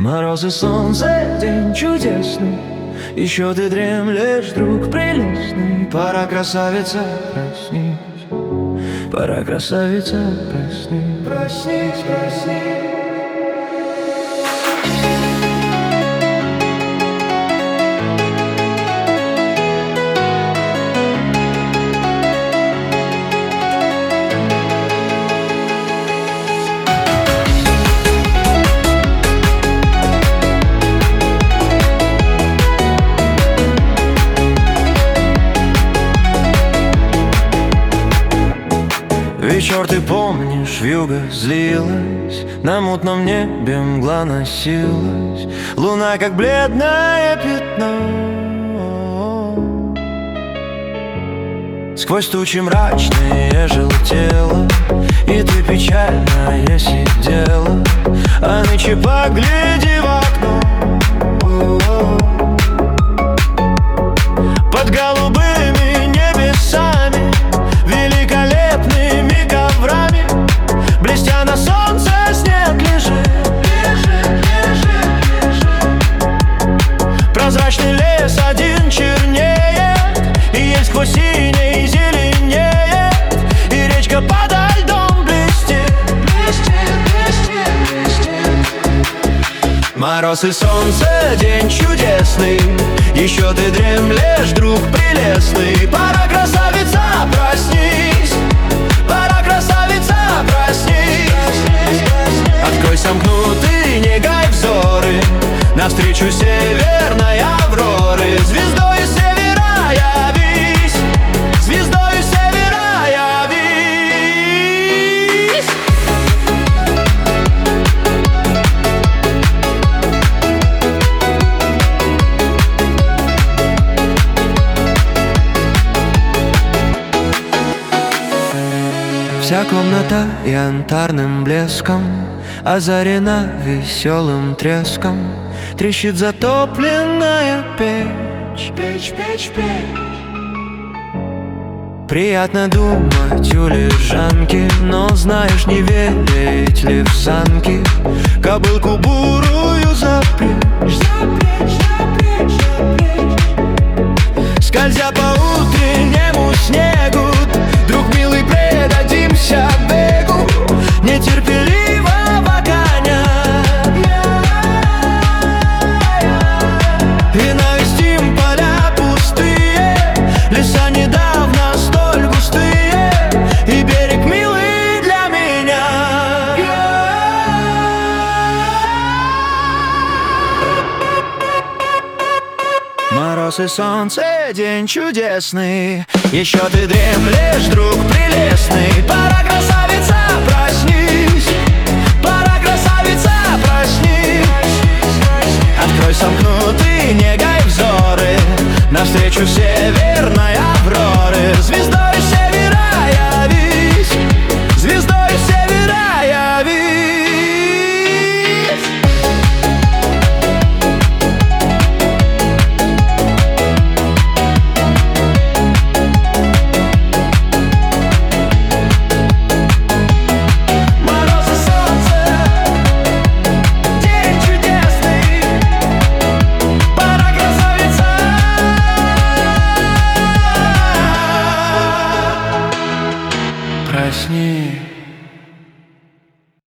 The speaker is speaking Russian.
Мороз и солнце, день чудесный, еще ты дремлешь, друг прелестный. Пора, красавица, проснись, пора, красавица, проснись, проснись, проснись. Вечер, ты помнишь, вьюга злилась, на мутном небе мгла носилась, луна, как бледное пятно. Сквозь тучи мрачные желтела, и ты печальная сидела, а нынче погляди в окно. Под голубыми небесами, великолепными коврами, блестя на солнце, снег лежит. Прозрачный лес один чернеет, и ель сквозь синей зеленеет, и речка подо льдом блестит. Мороз и солнце, день чудесный, еще ты дремлешь, друг прелестный. Пора, красавица, проснись, пора, красавица, проснись. Открой сомкнутый, не гай взоры, навстречу северной авроры. Звездою севера явись, звездою севера явись. Вся комната янтарным блеском озарена веселым треском, трещит затопленная печь. Печь, печь, печь. Приятно думать у лежанки, но знаешь, не верить ли в санки, кобылку бурую запрячь, запрячь, запрячь, запрячь. Скользя по утреннему снегу, друг милый, предадимся бегу нетерпеливого коня и навестим поля пустые, леса недавно столь густые, и берег милый для меня. Мороз и солнце, день чудесный, еще ты дремлешь, друг прелестный. Пора, красавица,